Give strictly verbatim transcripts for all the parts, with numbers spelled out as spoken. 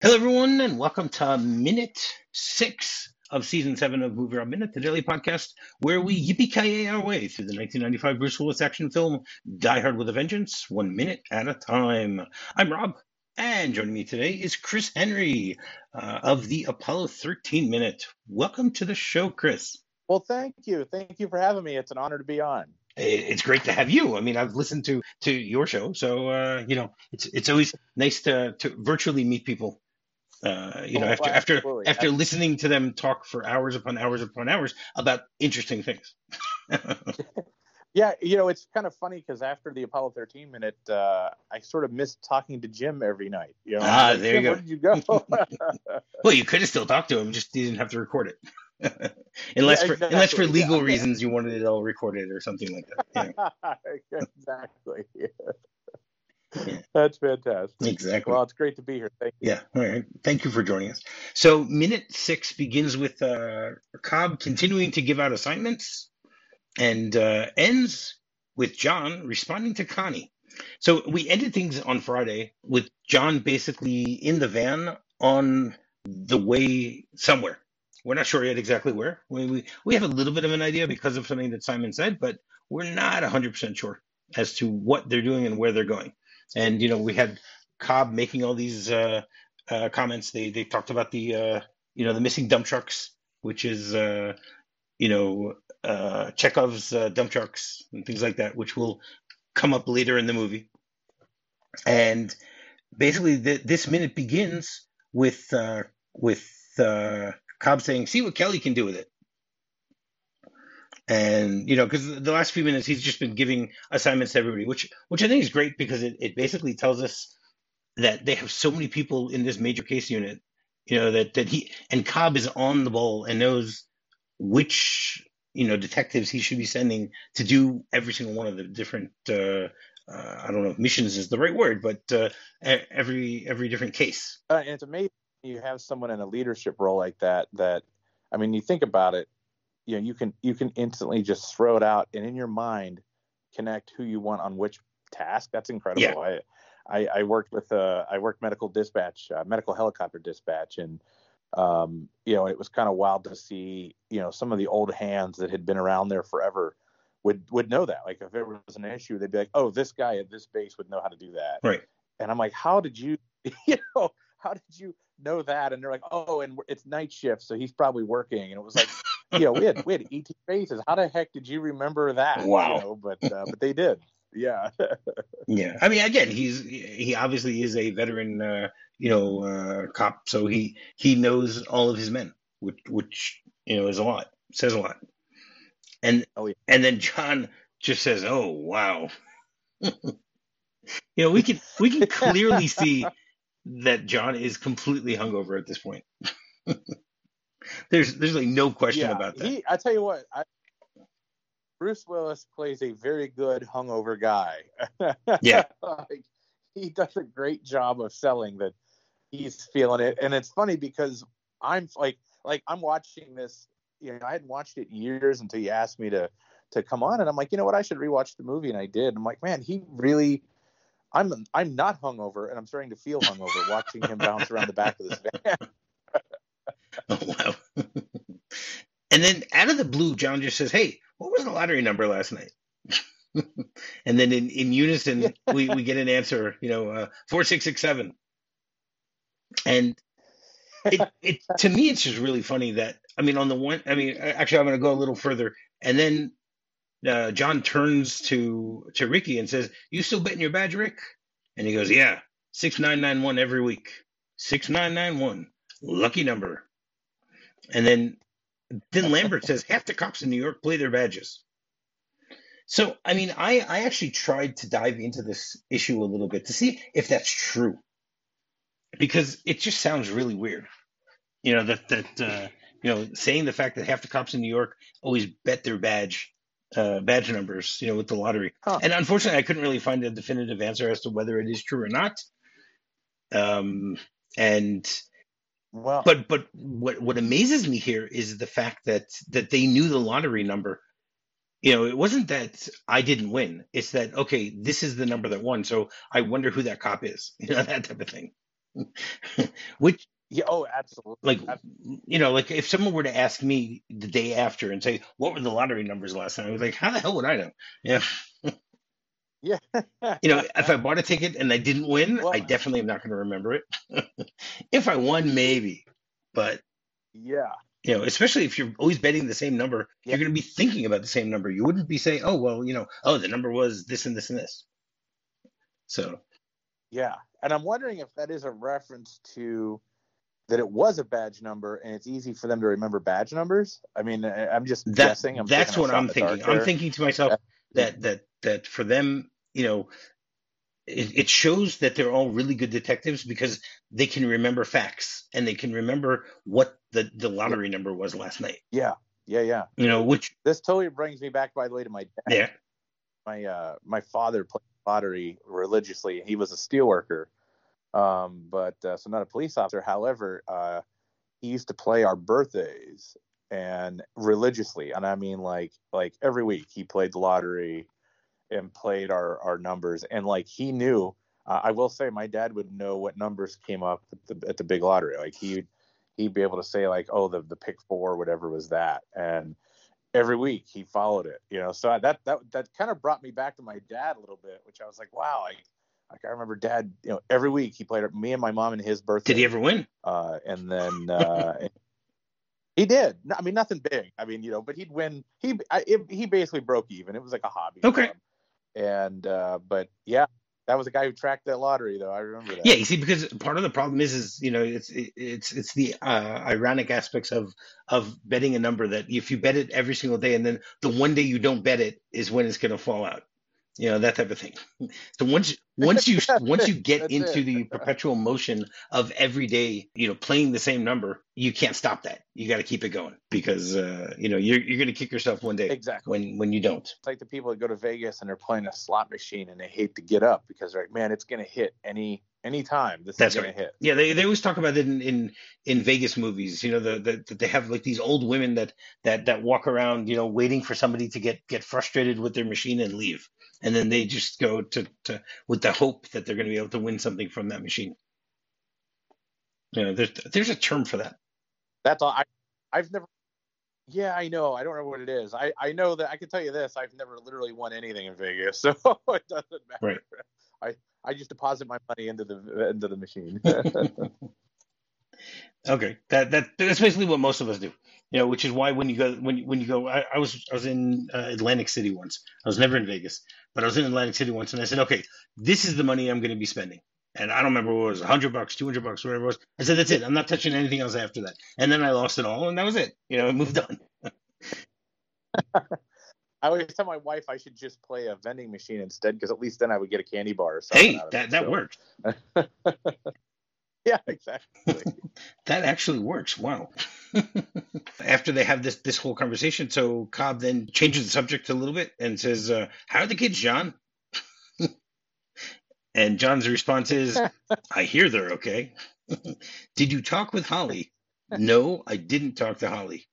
Hello, everyone, and welcome to minute six of season seven of Movie Rob Minute, the daily podcast where we yippee-ki-yay our way through the nineteen ninety-five Bruce Willis action film Die Hard with a Vengeance, one minute at a time. I'm Rob, and joining me today is Chris Henry uh, of the Apollo thirteen Minute. Welcome to the show, Chris. Well, thank you. Thank you for having me. It's an honor to be on. It's great to have you. I mean, I've listened to to your show, so uh, you know, it's it's always nice to to virtually meet people. Uh, you know, Oh, after after absolutely. after listening to them talk for hours upon hours upon hours about interesting things. Yeah, you know, it's kind of funny because after the Apollo thirteen minute, uh, I sort of missed talking to Jim every night. You know, Ah, like, there Jim, you go. Where did you go? Well, you could have still talked to him, just you didn't have to record it. unless Yeah, for exactly. unless for legal Yeah. reasons you wanted it all recorded or something like that. Yeah. Exactly. Yeah. That's fantastic. Exactly. Well, it's great to be here. Thank you. Yeah. All right. Thank you for joining us. So, minute six begins with uh, Cobb continuing to give out assignments and uh, ends with John responding to Connie. So, we ended things on Friday with John basically in the van on the way somewhere. We're not sure yet exactly where. We, we, we have a little bit of an idea because of something that Simon said, but we're not one hundred percent sure as to what they're doing and where they're going. And, you know, we had Cobb making all these uh, uh, comments. They they talked about the, uh, you know, the missing dump trucks, which is, uh, you know, uh, Chekhov's uh, dump trucks and things like that, which will come up later in the movie. And basically, the, this minute begins with uh, with uh, Cobb saying, "See what Kelly can do with it." And, you know, because the last few minutes he's just been giving assignments to everybody, which which I think is great because it, it basically tells us that they have so many people in this major case unit, you know, that, that he and Cobb is on the ball and knows which, you know, detectives he should be sending to do every single one of the different, uh, uh, I don't know if missions is the right word, but uh, e- every every different case. Uh, and it's amazing you have someone in a leadership role like that. That, I mean, you think about it. You know, you can you can instantly just throw it out and in your mind connect who you want on which task. That's incredible. Yeah. I, I I worked with uh I worked medical dispatch, uh, medical helicopter dispatch, and um you know it was kind of wild to see you know some of the old hands that had been around there forever would would know that. Like if there was an issue, they'd be like, oh, this guy at this base would know how to do that. Right. And I'm like, how did you you know how did you know that? And they're like, oh, and it's night shift, so he's probably working. And it was like, you know, we had we had eighteen bases. How the heck did you remember that? Wow. You know, but uh, but they did. Yeah. Yeah, I mean, again, he's he obviously is a veteran, uh, you know, uh, cop, so he he knows all of his men, which which you know is a lot, says a lot. And Oh, yeah. and then John just says, "Oh, wow." You know, we can we can clearly see that John is completely hungover at this point. There's there's like no question Yeah. about that. He, I tell you what, I, Bruce Willis plays a very good hungover guy. Yeah. Like, he does a great job of selling that he's feeling it. And it's funny because I'm like, like I'm watching this, you know, I hadn't watched it in years until you asked me to, to come on. And I'm like, you know what, I should rewatch the movie. And I did. I'm like, man, he really, I'm, I'm not hungover and I'm starting to feel hungover watching him bounce around the back of this van. Oh, wow. And then out of the blue, John just says, "Hey, what was the lottery number last night?" And then in, in unison, Yeah. we, we get an answer, you know, uh, four six six seven. And it, it to me, it's just really funny that, I mean, on the one, I mean, actually, I'm going to go a little further. And then uh, John turns to to Ricky and says, "You still betting your badge, Rick?" And he goes, "Yeah, six nine nine one every week. six nine nine one. Lucky number." And then then Lambert says, "Half the cops in New York play their badges." So, I mean, I, I actually tried to dive into this issue a little bit to see if that's true, because it just sounds really weird. You know, that, that uh, you know, saying the fact that half the cops in New York always bet their badge, uh, badge numbers, you know, with the lottery. Huh. And unfortunately, I couldn't really find a definitive answer as to whether it is true or not. Um, and Well, But but what what amazes me here is the fact that that they knew the lottery number. You know, it wasn't that I didn't win. It's that, okay, this is the number that won. So I wonder who that cop is. You know, that type of thing. Which, Yeah. Oh, absolutely. like, Absolutely. you know, like if someone were to ask me the day after and say, what were the lottery numbers last night? I was like, how the hell would I know? Yeah. Yeah. You know, if I bought a ticket and I didn't win, I Well, definitely am not going to remember it. If I won, maybe. But, yeah. you know, especially if you're always betting the same number, Yeah. you're going to be thinking about the same number. You wouldn't be saying, oh, well, you know, oh, the number was this and this and this. So, Yeah. And I'm wondering if that is a reference to that it was a badge number and it's easy for them to remember badge numbers. I mean, I- I'm just that guessing. I'm taking that's a what shot in I'm the thinking. dark I'm there. thinking to myself Uh, that that that for them, you know, it, it shows that they're all really good detectives because they can remember facts and they can remember what the the Yeah. lottery number was last night. Yeah. Yeah. Yeah. You know, which This totally brings me back, by the way, to my dad. yeah, My uh, my father played lottery religiously. He was a steel worker, um, but uh, so not a police officer. However, uh, he used to play our birthdays and religiously, and I mean like like every week he played the lottery and played our our numbers, and like he knew. Uh, I will say, my dad would know what numbers came up at the, at the big lottery. Like he he'd be able to say like, oh, the the pick four, whatever was that, and every week he followed it, you know. So that that that kind of brought me back to my dad a little bit, which I was like, wow, like, like I remember dad, you know, every week he played me and my mom and his did he birthday, ever win? uh, and then uh, he did. I mean, nothing big. I mean, you know, but he'd win. He I, it, he basically broke even. It was like a hobby for Okay. him, and uh, but yeah, that was the guy who tracked that lottery, though. I remember that. Yeah, you see, because part of the problem is, is you know, it's it, it's it's the uh, ironic aspects of of betting a number that if you bet it every single day, and then the one day you don't bet it is when it's going to fall out. You know, that type of thing. So once once you once you get That's into it. the perpetual motion of every day, you know, playing the same number, you can't stop that. You got to keep it going because uh, you know you're you're going to kick yourself one day Exactly. when when you don't. It's like the people that go to Vegas and they're playing a slot machine and they hate to get up because they're like, man, it's going to hit any any time. This That's is going right. to hit. Yeah, they, they always talk about it in, in, in Vegas movies. You know, the, the that they have like these old women that, that that walk around, you know, waiting for somebody to get get frustrated with their machine and leave, and then they just go to, to with the hope that they're going to be able to win something from that machine. You know, there's there's a term for that. That's all. I I've never. Yeah, I know. I don't know what it is. I, I know that I can tell you this. I've never literally won anything in Vegas, so it doesn't matter. Right. I, I just deposit my money into the into the machine. Okay, that that that's basically what most of us do. You know, which is why when you go when you, when you go, I, I was I was in uh, Atlantic City once. I was never in Vegas, but I was in Atlantic City once, and I said, okay, this is the money I'm going to be spending. And I don't remember what it was, a hundred bucks, two hundred bucks, whatever it was. I said, that's it. I'm not touching anything else after that. And then I lost it all, and that was it. You know, I moved on. I always tell my wife I should just play a vending machine instead, because at least then I would get a candy bar or something. Hey, out of that it, that so. works. Yeah, exactly. That actually works. Wow. After they have this this whole conversation, so Cobb then changes the subject a little bit and says, uh, "How are the kids, John?" And John's response is, "I hear they're okay." Did you talk with Holly? No, I didn't talk to Holly.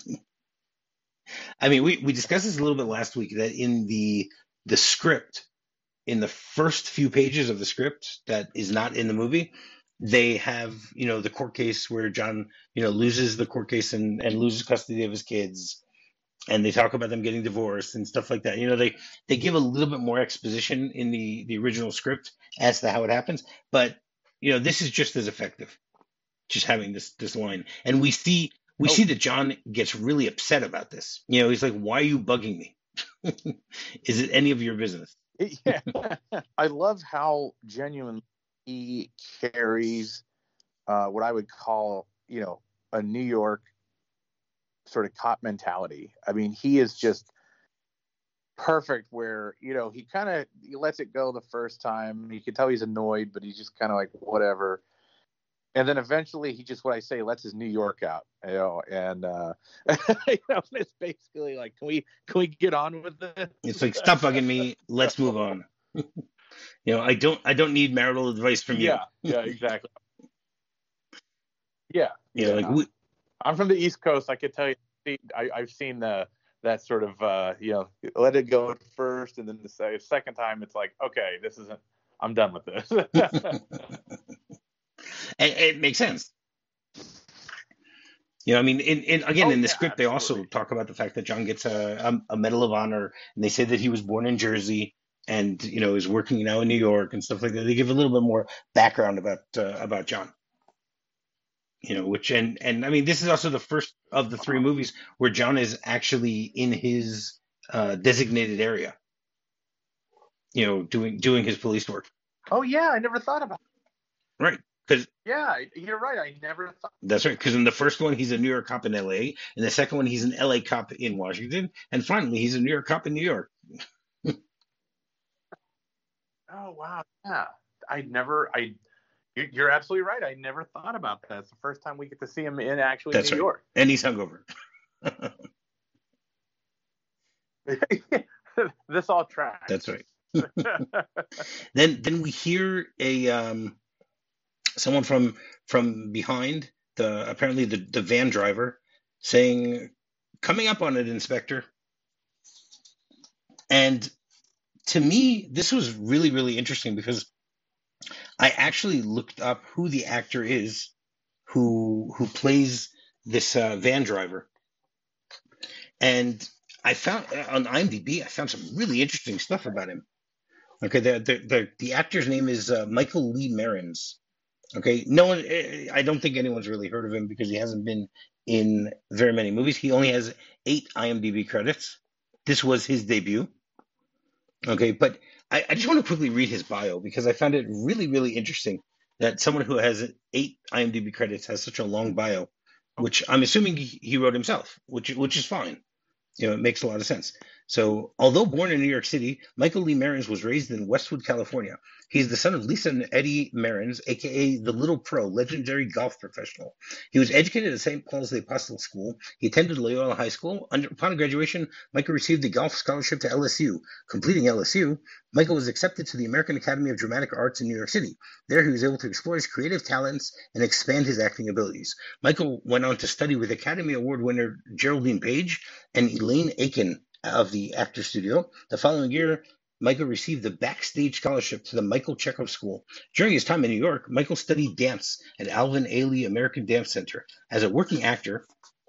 I mean, we, we discussed this a little bit last week that in the the script, in the first few pages of the script that is not in the movie, they have, you know, the court case where John, you know, loses the court case and, and loses custody of his kids. And they talk about them getting divorced and stuff like that. You know, they, they give a little bit more exposition in the, the original script as to how it happens. But, you know, this is just as effective, just having this this line. And we see we Oh. see that John gets really upset about this. You know, he's like, why are you bugging me? Is it any of your business? Yeah. I love how genuine he carries uh, what I would call, you know, a New York sort of cop mentality. I mean, he is just perfect where, you know, he kind of he lets it go the first time. You can tell he's annoyed, but he's just kind of like, whatever. And then eventually he just, what I say, lets his New York out, you know, and, uh, you know, it's basically like, can we, can we get on with this? It's like, stop bugging me. Let's move on. You know, I don't, I don't need marital advice from you. Yeah, yeah, exactly. Yeah, You yeah. know, like we, I'm from the East Coast. I could tell you, I, I've seen the that sort of, uh, you know, let it go at first, and then the second time, it's like, okay, this isn't. I'm done with this. and, and it makes sense. You know, I mean, in, in again Oh in the yeah, script, they also absolutely. talk about the fact that John gets a, a, a Medal of Honor, and they say that he was born in Jersey, and you know is working now in New York and stuff like that. They give a little bit more background about uh, about John. You know, which and and I mean, this is also the first of the three Uh-huh. movies where John is actually in his uh, designated area. You know, doing doing his police work. Oh yeah, I never thought about. Right. Because Yeah, you're right. I never thought. that's right. Because in the first one, he's a New York cop in L A. In the second one, he's an L A cop in Washington. And finally, he's a New York cop in New York. Oh wow, yeah. I never. I. You're absolutely right. I never thought about that. It's the first time we get to see him in actually That's New right. York. And he's hungover. This all tracks. That's right. then then we hear a um, someone from from behind the apparently the, the van driver saying, "Coming up on it, Inspector." And to me, this was really really interesting because I actually looked up who the actor is who who plays this uh, van driver, and I found on IMDb I found some really interesting stuff about him. Okay, the the the, the actor's name is uh, Michael Lee Merens. Okay, no one, eh, I don't think anyone's really heard of him because he hasn't been in very many movies. He only has eight IMDb credits. This was his debut. Okay, but I, I just want to quickly read his bio because I found it really, really interesting that someone who has eight IMDb credits has such a long bio, which I'm assuming he, he wrote himself, which which is fine. You know, it makes a lot of sense. So, although born in New York City, Michael Lee Merens was raised in Westwood, California. He's the son of Lisa and Eddie Merens, aka the Little Pro, legendary golf professional. He was educated at Saint Paul's the Apostle School. He attended Loyola High School. Under, upon graduation, Michael received a golf scholarship to L S U. Completing L S U, Michael was accepted to the American Academy of Dramatic Arts in New York City. There, he was able to explore his creative talents and expand his acting abilities. Michael went on to study with Academy Award winner Geraldine Page and Elaine Aiken of the Actors Studio. The following year, Michael received the backstage scholarship to the Michael Chekhov School. During his time in New York, Michael studied dance at Alvin Ailey American Dance Center. As a working actor,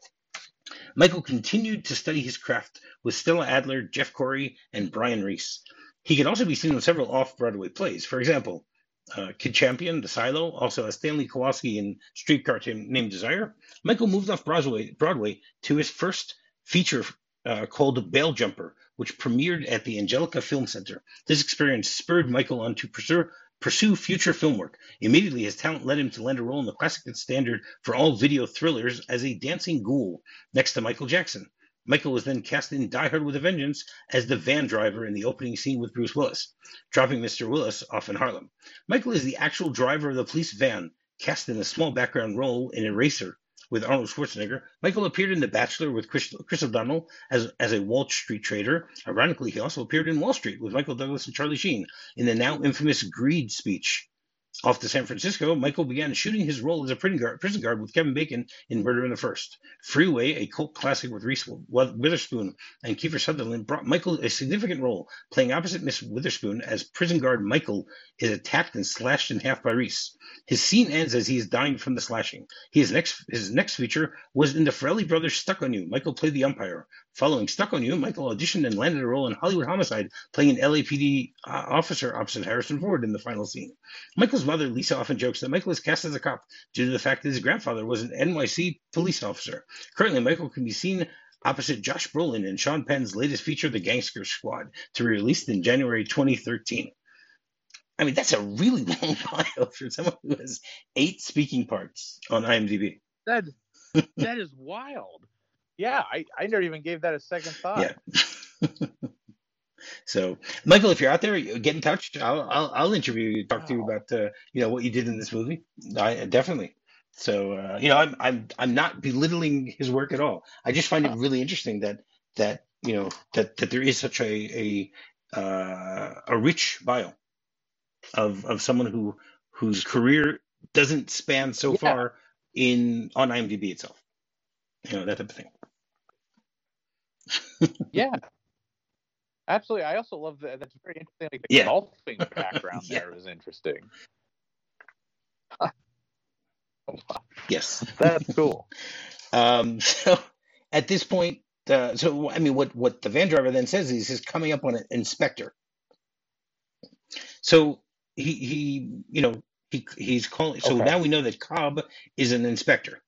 Michael continued to study his craft with Stella Adler, Jeff Corey, and Brian Reese. He could also be seen in several off-Broadway plays. For example, uh, Kid Champion, The Silo, also as Stanley Kowalski in Streetcar Named Desire. Michael moved off Broadway, Broadway to his first feature uh, called Bail Jumper, which premiered at the Angelica Film Center. This experience spurred Michael on to pursue, pursue future film work. Immediately, his talent led him to land a role in the classic and standard for all video thrillers as a dancing ghoul next to Michael Jackson. Michael was then cast in Die Hard with a Vengeance as the van driver in the opening scene with Bruce Willis, dropping Mister Willis off in Harlem. Michael is the actual driver of the police van, cast in a small background role in Eraser with Arnold Schwarzenegger. Michael appeared in The Bachelor with Chris, Chris O'Donnell as, as a Wall Street trader. Ironically, he also appeared in Wall Street with Michael Douglas and Charlie Sheen in the now infamous Greed speech. Off to San Francisco, Michael began shooting his role as a prison guard, prison guard with Kevin Bacon in Murder in the First. Freeway, a cult classic with Reese Witherspoon and Kiefer Sutherland, brought Michael a significant role, playing opposite Miss Witherspoon as prison guard Michael is attacked and slashed in half by Reese. His scene ends as he is dying from the slashing. His next, his next feature was in the Farrelly Brothers' Stuck on You. Michael played the umpire. Following Stuck on You, Michael auditioned and landed a role in Hollywood Homicide, playing an L A P D uh, officer opposite Harrison Ford in the final scene. Michael's mother, Lisa, often jokes that Michael is cast as a cop due to the fact that his grandfather was an N Y C police officer. Currently, Michael can be seen opposite Josh Brolin in Sean Penn's latest feature, The Gangster Squad, to be released in January twenty thirteen. I mean, that's a really long bio for someone who has eight speaking parts on IMDb. That that is wild. Yeah, I, I never even gave that a second thought. Yeah. So, Michael, if you're out there, get in touch. I'll I'll, I'll interview you, talk wow. to you about uh, you know what you did in this movie. I definitely. So, uh, you know, I'm I'm I'm not belittling his work at all. I just find it really interesting that that you know that that there is such a a uh, a rich bio of of someone who whose career doesn't span so yeah. far in on IMDb itself. You know, that type of thing. Yeah. Absolutely. I also love that. That's very interesting. Like the yeah. golfing background yeah. there is interesting. Yes. That's cool. Um, so at this point, uh, so I mean, what what the van driver then says is he's coming up on an inspector. So he he you know he he's calling. So Okay. now we know that Cobb is an inspector.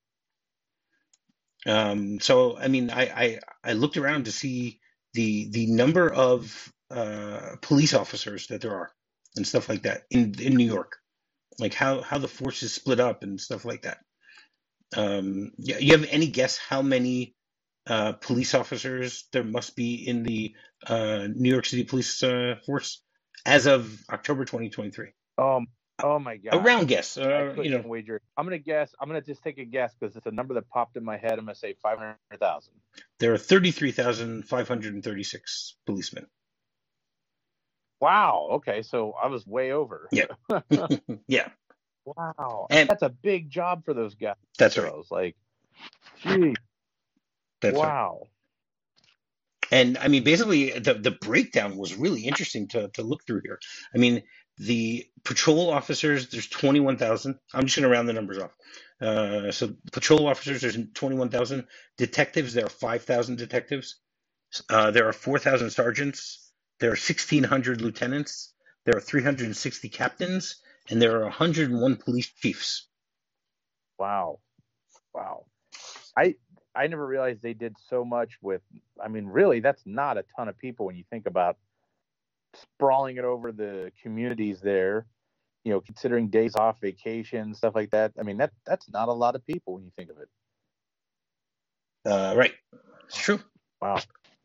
Um, so I mean, I, I I looked around to see the the number of uh, police officers that there are and stuff like that in in New York, like how how the force is split up and stuff like that. Um, yeah, you have any guess how many uh, police officers there must be in the uh, New York City Police uh, Force as of October twenty twenty-three? Um. Oh my A gosh. round guess, I uh, you couldn't know, even wager. I'm gonna guess. I'm gonna just take a guess because it's a number that popped in my head. I'm gonna say five hundred thousand. there are thirty-three thousand five hundred thirty-six policemen. Wow. Okay. So I was way over. Yeah. Yeah. Wow. And That's a big job for those guys. that's right. I was like, gee. That's right. Wow. And I mean, basically, the, the breakdown was really interesting to, to look through here. I mean, the patrol officers, there's twenty-one thousand. I'm just going to round the numbers off. Uh, so, patrol officers, there's twenty-one thousand. Detectives, there are five thousand detectives. Uh, there are four thousand sergeants. There are sixteen hundred lieutenants. There are three hundred sixty captains. And there are one hundred one police chiefs. Wow. Wow. I I never realized they did so much with, I mean, really, that's not a ton of people when you think about sprawling it over the communities there, you know, considering days off, vacation, stuff like that. I mean, that that's not a lot of people when you think of it. Uh, right. It's true. Wow.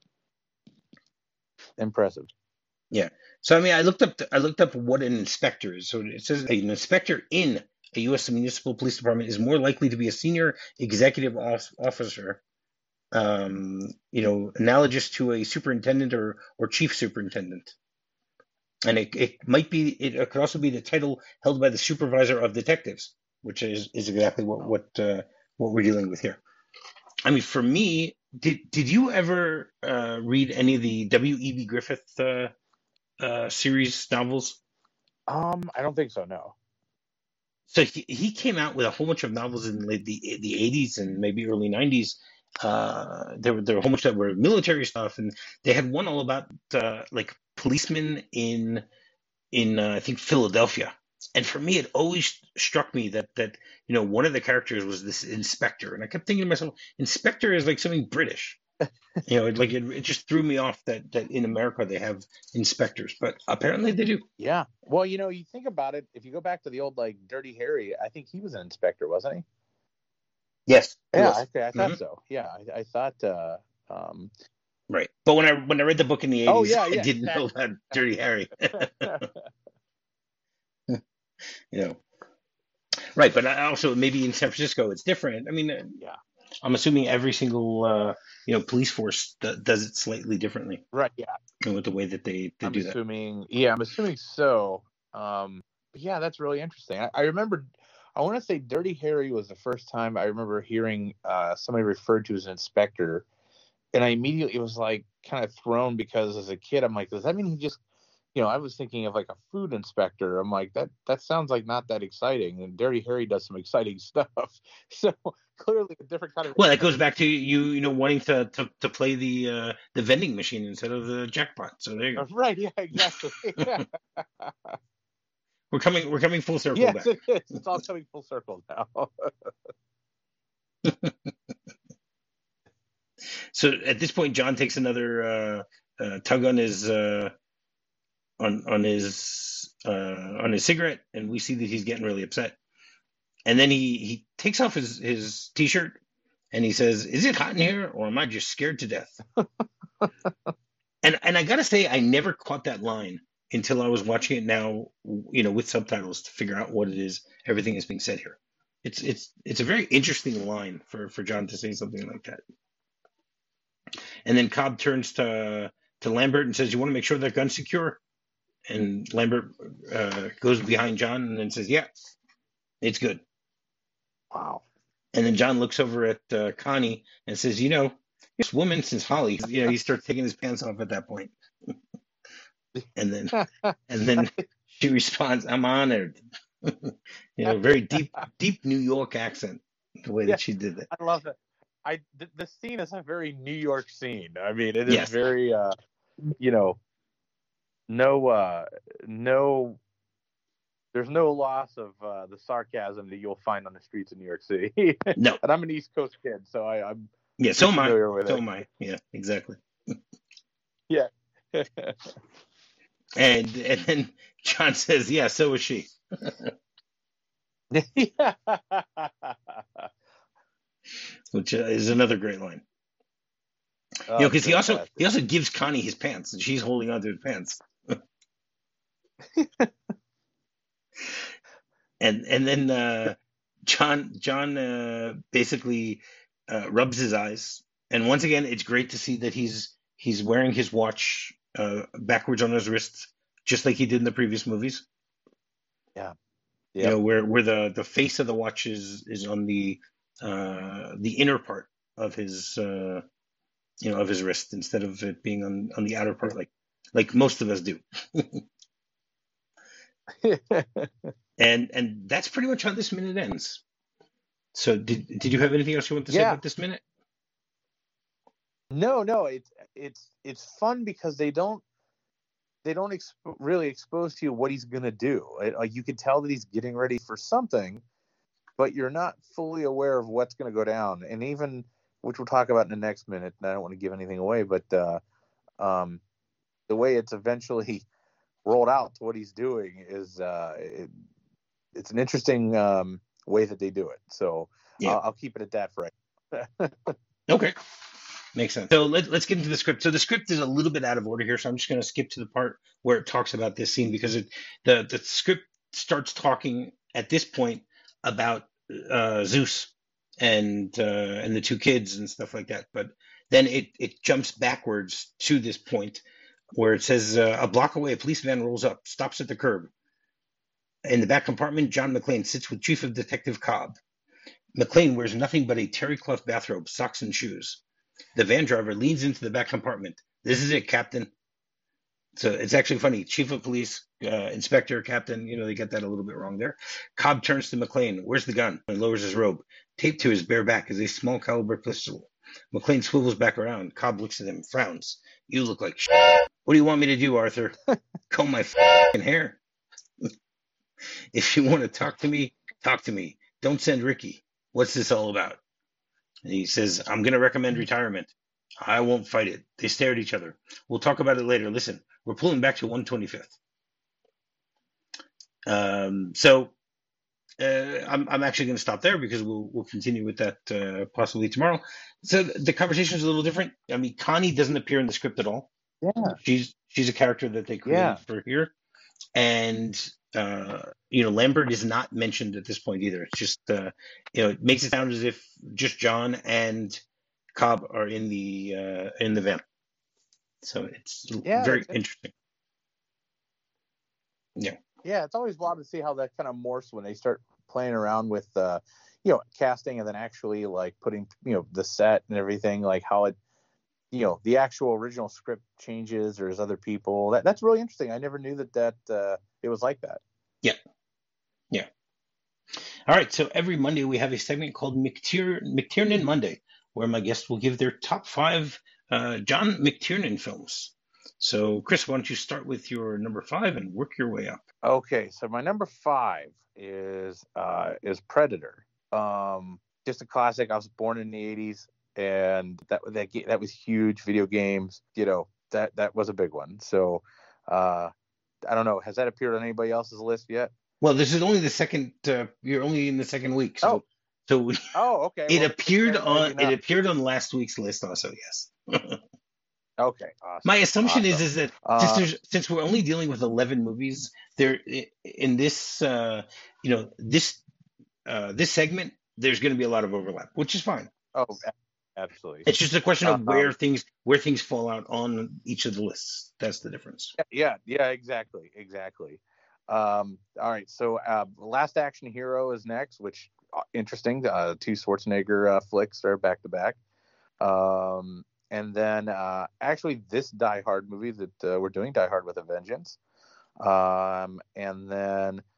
Impressive. Yeah. So I mean, I looked up. I looked up what an inspector is. So it says an inspector in a U S municipal police department is more likely to be a senior executive officer, um, you know, analogous to a superintendent or or chief superintendent. And it, it might be. It could also be the title held by the supervisor of detectives, which is is exactly what what uh, what we're dealing with here. I mean, for me, did did you ever uh, read any of the W E B Griffith uh, uh, series novels? Um, I don't think so. No. So he, he came out with a whole bunch of novels in the the, the eighties and maybe early nineties. Uh, there were there were a whole bunch that were military stuff, and they had one all about uh, like policemen in in uh, I think Philadelphia. And for me, it always struck me that that you know one of the characters was this inspector, and I kept thinking to myself, inspector is like something British. You know, it, like it, it just threw me off that that in America they have inspectors, but apparently they do. Yeah. Well, you know, you think about it. If you go back to the old like Dirty Harry, I think he was an inspector, wasn't he? Yes. Yeah. Yes. I, I thought Mm-hmm. so. Yeah. I, I thought. Uh, um, Right. But when I when I read the book in the eighties, oh, yeah, yeah, I didn't know exactly. about Dirty Harry. You know. Right, but I also maybe in San Francisco it's different. I mean, yeah. I'm assuming every single uh, you know police force d- does it slightly differently. Right. Yeah. You know, with the way that they, they I'm do assuming. that. Yeah, I'm assuming so. Um, but yeah, that's really interesting. I, I remember. I want to say Dirty Harry was the first time I remember hearing uh, somebody referred to as an inspector, and I immediately was like kind of thrown because as a kid I'm like, does that mean he just, you know, I was thinking of like a food inspector. I'm like, that that sounds like not that exciting. And Dirty Harry does some exciting stuff. So clearly a different kind of. Well, that goes back to you, you know, wanting to, to, to play the uh, the vending machine instead of the jackpot. So there you go. Right? Yeah, exactly. We're coming, we're coming full circle yes, back. it is. It's all coming full circle now. So at this point, John takes another uh, uh, tug on his uh, on on his uh, on his cigarette, and we see that he's getting really upset. And then he, he takes off his, his t-shirt and he says, "Is it hot in here, or am I just scared to death?" and and I gotta say, I never caught that line until I was watching it now, you know, with subtitles to figure out what it is everything is being said here. It's it's it's a very interesting line for, for John to say something like that. And then Cobb turns to to Lambert and says, "You want to make sure that gun's secure?" And Lambert uh, goes behind John and then says, "Yeah, it's good." Wow. And then John looks over at uh, Connie and says, "You know, this woman since Holly." You know, he starts taking his pants off at that point. And then and then she responds, "I'm honored." You know, very deep, deep New York accent, the way Yeah, that she did it. I love it. I the, the scene is a very New York scene. I mean, it is Yes. very, uh, you know, no, uh, no. There's no loss of uh, the sarcasm that you'll find on the streets of New York City. No. And I'm an East Coast kid, so I, I'm Yeah. So am I. familiar with So it. am I. Yeah. Exactly. Yeah. And and then John says, "Yeah, so is she." Yeah. Which uh, is another great line. Oh, You know, because he also fantastic. he also gives Connie his pants, and she's holding onto his pants. and and then uh, John John uh, basically uh, rubs his eyes, and once again, it's great to see that he's he's wearing his watch uh, backwards on his wrists, just like he did in the previous movies. Yeah. You know, where where the the face of the watch is is on the uh, the inner part of his uh, you know of his wrist instead of it being on on the outer part, like like most of us do. and and that's pretty much how this minute ends. So did did you have anything else you want to say Yeah. about this minute? No, no, it's it's it's fun because they don't they don't exp- really expose to you what he's gonna do. It- Like you can tell that he's getting ready for something, but you're not fully aware of what's gonna go down. And even, which we'll talk about in the next minute, and I don't want to give anything away, but uh, um, the way it's eventually rolled out to what he's doing is uh, it, it's an interesting um, way that they do it. So Yeah. I'll, I'll keep it at that for right. Okay. Makes sense. So let, let's get into the script. So the script is a little bit out of order here, so I'm just going to skip to the part where it talks about this scene because it, the the script starts talking at this point about uh, Zeus and uh, and the two kids and stuff like that. But then it it jumps backwards to this point where it says uh, a block away, a police van rolls up, stops at the curb. In the back compartment, John McClane sits with Chief of Detective Cobb. McClane wears nothing but a terry cloth bathrobe, socks, and shoes. The van driver leans into the back compartment. This is it, Captain. So it's actually funny. Chief of Police, uh, Inspector, Captain, you know, they get that a little bit wrong there. Cobb turns to McClane. Where's the gun? And lowers his robe. Taped to his bare back is a small caliber pistol. McClane swivels back around. Cobb looks at him, frowns. You look like shit. What do you want me to do, Arthur? Comb my f***ing hair. If you want to talk to me, talk to me. Don't send Ricky. What's this all about? And he says, I'm going to recommend retirement. I won't fight it. They stare at each other. We'll talk about it later. Listen, we're pulling back to one twenty-fifth. Um, so uh, I'm, I'm actually going to stop there because we'll we'll continue with that uh, possibly tomorrow. So the conversation is a little different. I mean, Connie doesn't appear in the script at all. Yeah. She's she's a character that they created Yeah. for here. And uh, you know, Lambert is not mentioned at this point either. It's just uh, you know, it makes it sound as if just John and Cobb are in the uh, in the van. So it's Yeah, very it's interesting. Yeah. Yeah, it's always wild to see how that kind of morphs when they start playing around with, uh, you know, casting and then actually like putting, you know, the set and everything, like how it, you know, the actual original script changes or there's other people. That that's really interesting. I never knew that that uh, it was like that. Yeah. Yeah. All right. So every Monday we have a segment called McTier- McTiernan Monday, where my guests will give their top five uh, John McTiernan films. So, Chris, why don't you start with your number five and work your way up? Okay, so my number five is uh, is Predator. Um, just a classic. I was born in the eighties, and that that that was huge. Video games, you know, that that was a big one. So, uh, I don't know. Has that appeared on anybody else's list yet? Well, this is only the second. Uh, you're only in the second week, so Oh. so Oh, okay. it well, appeared on not. it appeared on last week's list also. Yes. Okay. Awesome. My assumption awesome. is is that uh, since there's, since we're only dealing with eleven movies, there in this uh, you know this uh, this segment, there's going to be a lot of overlap, which is fine. Oh, absolutely. It's just a question of um, where things where things fall out on each of the lists. That's the difference. Yeah, yeah, exactly, exactly. Um, all right, so uh, Last Action Hero is next, which uh, interesting. Uh, two Schwarzenegger uh, flicks are back to back, um, and then uh, actually this Die Hard movie that uh, we're doing, Die Hard with a Vengeance, um, and then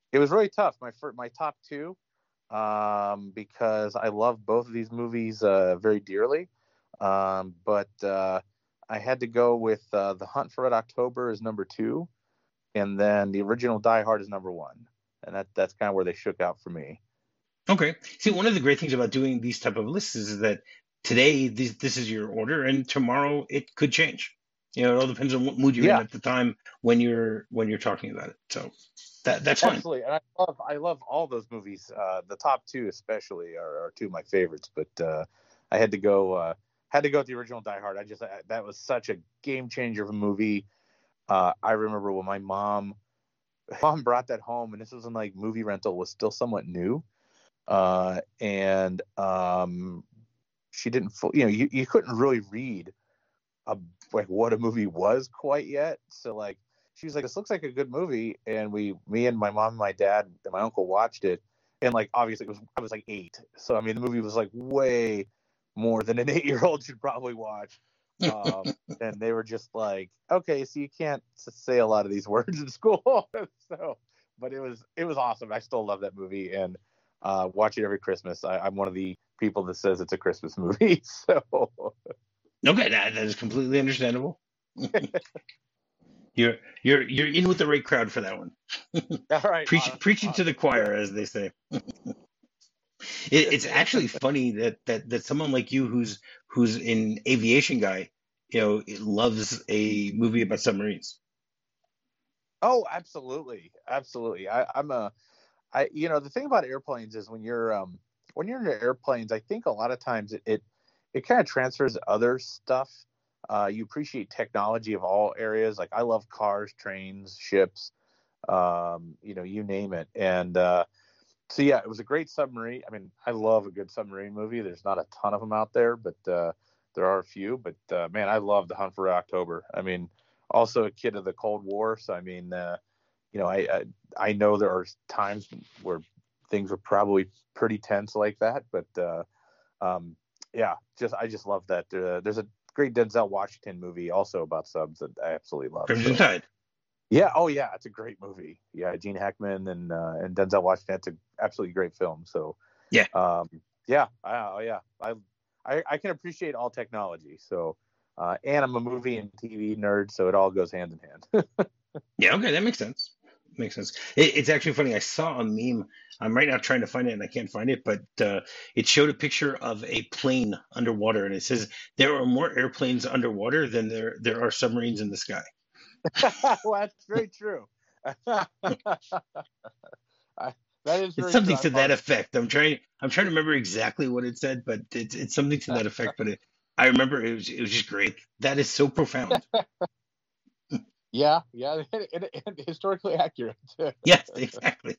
It was really tough. My fir- my top two, um, because I love both of these movies uh, very dearly. Um, but uh, I had to go with uh, The Hunt for Red October is number two, and then the original Die Hard is number one, and that that's kind of where they shook out for me. Okay. See, one of the great things about doing these type of lists is that today this, this is your order, and tomorrow it could change. You know, it all depends on what mood you're in Yeah, at the time when you're when you're talking about it. So that that's fine. absolutely. And I love I love all those movies. Uh, the top two especially are, are two of my favorites. But uh, I had to go uh, had to go with the original Die Hard. I just I, that was such a game changer of a movie. Uh, I remember when my mom mom brought that home, and this was when like movie rental was still somewhat new. Uh, and um, she didn't, fu- you know, you, you couldn't really read a, like what a movie was quite yet. So like, she was like, "This looks like a good movie," and we, me and my mom, and my dad, and my uncle watched it, and like obviously it was, I was like eight, so I mean the movie was like way more than an eight-year-old should probably watch. Um, and they were just like, "Okay, so you can't say a lot of these words in school." So, but it was it was awesome. I still love that movie, and uh, watch it every Christmas. I, I'm one of the people that says it's a Christmas movie. So, Okay, that, that is completely understandable. You're you're you're in with the right crowd for that one. all right, Preach, awesome, preaching to awesome. the choir, as they say. It, it's actually funny that, that that someone like you, who's who's an aviation guy, you know, loves a movie about submarines. Oh, absolutely, absolutely. I, I'm a, I, you know, the thing about airplanes is when you're, um, when you're in airplanes, I think a lot of times it, it, it kind of transfers to other stuff. Uh, you appreciate technology of all areas. Like I love cars, trains, ships, um, you know, you name it. And uh, so yeah, it was a great submarine. I mean, I love a good submarine movie. There's not a ton of them out there, but uh, there are a few. But uh, man, I love The Hunt for Red October. I mean, also a kid of the Cold War, so I mean, uh, you know, I, I I know there are times where things were probably pretty tense like that, but uh, um, yeah, just I just love that. Uh, there's a great Denzel Washington movie also about subs that I absolutely love. Crimson So Tide. yeah, oh yeah, it's a great movie. Yeah, Gene Hackman and uh, and Denzel Washington. It's an absolutely great film. So Yeah. um, yeah, I, oh yeah, I, I I can appreciate all technology. So uh, and I'm a movie and T V nerd, so it all goes hand in hand. Yeah, okay, that makes sense. Makes sense. It, it's actually funny. I saw a meme. I'm right now trying to find it and I can't find it, but uh, it showed a picture of a plane underwater, and it says there are more airplanes underwater than there there are submarines in the sky. Well, that's very true. I, that is It's very true. something I to that love effect. I'm trying. I'm trying to remember exactly what it said, but it's it's something to that effect. But it, I remember it was it was just great. That is so profound. Yeah, yeah, and, and, and historically accurate. Yes, exactly.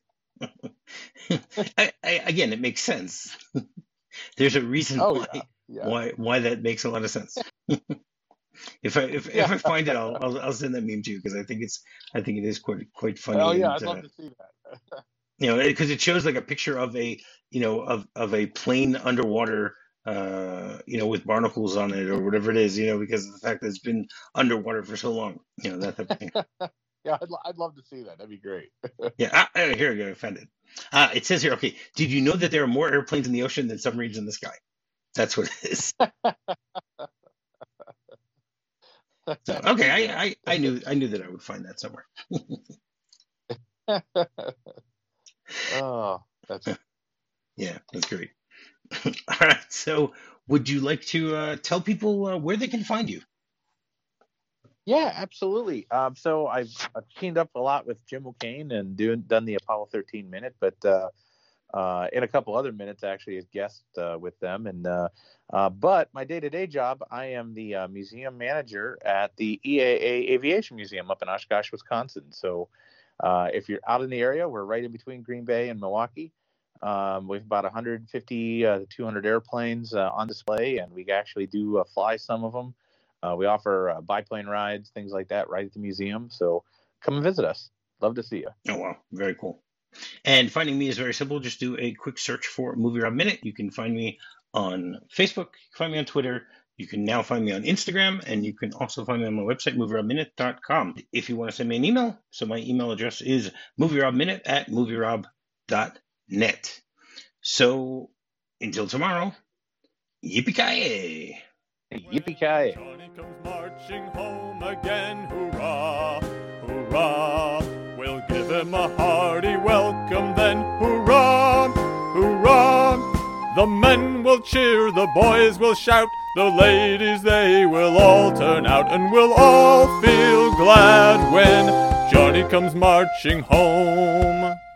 I, I, again, it makes sense. There's a reason Oh why yeah, yeah, why why that makes a lot of sense. If I if, if yeah. I find it, I'll, I'll I'll send that meme to you because I think it's I think it is quite quite Oh funny, yeah, and I'd uh, love to see that. you know, because it shows like a picture of a you know of of a plane underwater, uh you know, with barnacles on it or whatever it is, you know, because of the fact that it's been underwater for so long, you know, that type of thing. Yeah, I'd, lo- I'd love to see that. That'd be great. Yeah, ah, ah, here we go. I found it. Uh, it says here, okay, did you know that there are more airplanes in the ocean than submarines in the sky? That's what it is. So, okay, Pretty I, I, I knew I knew that I would find that somewhere. good. Oh, that's Yeah, that's great. All right, so would you like to uh, tell people uh, where they can find you? yeah, absolutely. Um, so I've, I've teamed up a lot with Jim O'Kane and doing done the Apollo thirteen minute, but uh, uh, in a couple other minutes actually as guest uh, with them. And uh, uh, but my day to day job, I am the uh, museum manager at the E A A Aviation Museum up in Oshkosh, Wisconsin. So uh, if you're out in the area, we're right in between Green Bay and Milwaukee. Um, we have about one hundred fifty uh, two hundred airplanes uh, on display, and we actually do uh, fly some of them. Uh, we offer uh, biplane rides, things like that, right at the museum. So come and visit us. Love to see you. Oh wow, very cool. And finding me is very simple. Just do a quick search for Movie Rob Minute. You can find me on Facebook. You can find me on Twitter. You can now find me on Instagram, and you can also find me on my website, movie rob minute dot com. If you want to send me an email, so my email address is movierobminute at movierob dot net. So until tomorrow, yippee-ki-yay! Yippee-ki-yay! Johnny comes marching home again, hurrah, hurrah. We'll give him a hearty welcome then, hurrah, hurrah. The men will cheer, the boys will shout, the ladies they will all turn out, and we'll all feel glad when Johnny comes marching home.